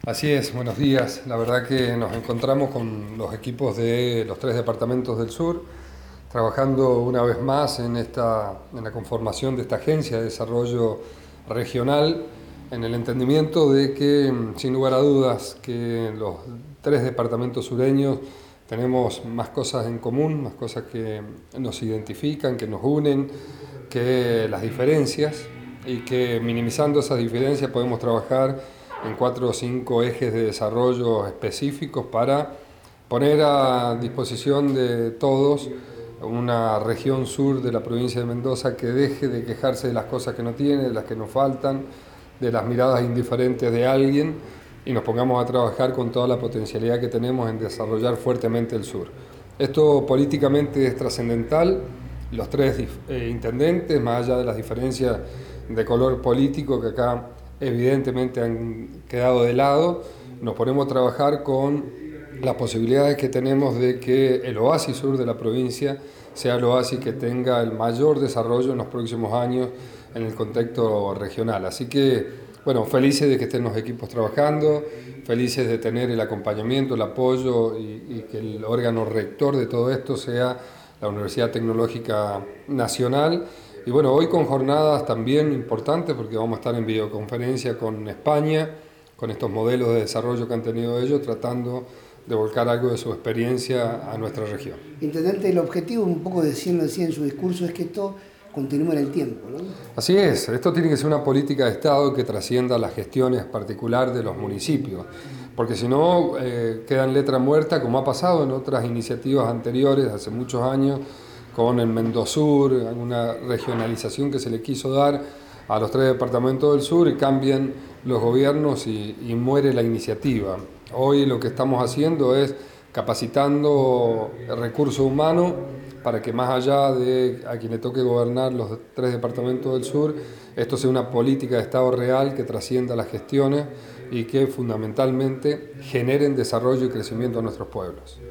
Así es, buenos días. La verdad que nos encontramos con los equipos de los 3 departamentos del sur, trabajando una vez más en la conformación de esta agencia de desarrollo regional, en el entendimiento de que, sin lugar a dudas, que los 3 departamentos sureños tenemos más cosas en común, más cosas que nos identifican, que nos unen, que las diferencias, y que minimizando esas diferencias podemos trabajar en 4 o 5 ejes de desarrollo específicos para poner a disposición de todos una región sur de la provincia de Mendoza que deje de quejarse de las cosas que no tiene, de las que nos faltan, de las miradas indiferentes de alguien, y nos pongamos a trabajar con toda la potencialidad que tenemos en desarrollar fuertemente el sur. Esto políticamente es trascendental. Los 3 intendentes, más allá de las diferencias de color político que acá evidentemente han quedado de lado, nos ponemos a trabajar con las posibilidades que tenemos de que el oasis sur de la provincia sea el oasis que tenga el mayor desarrollo en los próximos años en el contexto regional. Así que, bueno, felices de que estén los equipos trabajando, felices de tener el acompañamiento, el apoyo y que el órgano rector de todo esto sea la Universidad Tecnológica Nacional. Y bueno, hoy con jornadas también importantes porque vamos a estar en videoconferencia con España, con estos modelos de desarrollo que han tenido ellos, tratando de volcar algo de su experiencia a nuestra región. Intendente, el objetivo, un poco decirlo así en su discurso, es que esto continúe en el tiempo, ¿no? Así es, esto tiene que ser una política de Estado que trascienda las gestiones particulares de los municipios, porque si no queda en letra muerta, como ha pasado en otras iniciativas anteriores, hace muchos años, con el Mendosur, una regionalización que se le quiso dar a los 3 departamentos del sur y cambian los gobiernos y muere la iniciativa. Hoy lo que estamos haciendo es capacitando el recurso humano para que más allá de a quien le toque gobernar los 3 departamentos del sur, esto sea una política de Estado real que trascienda las gestiones y que fundamentalmente generen desarrollo y crecimiento a nuestros pueblos.